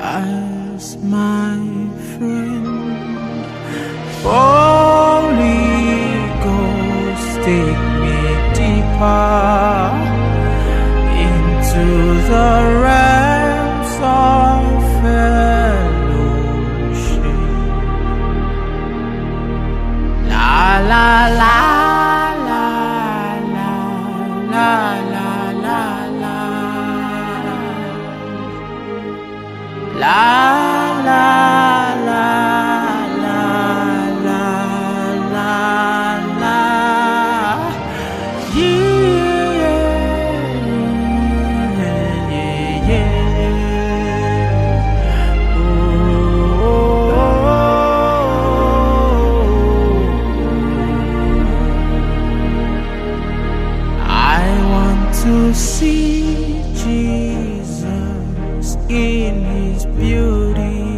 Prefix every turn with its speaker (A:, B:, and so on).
A: as my friend. Holy Ghost, take me deeper into the realms of fellowship. La la la la la la la la la la la la la la la la. Yeah, yeah, yeah. I want to see Jesus in His beauty.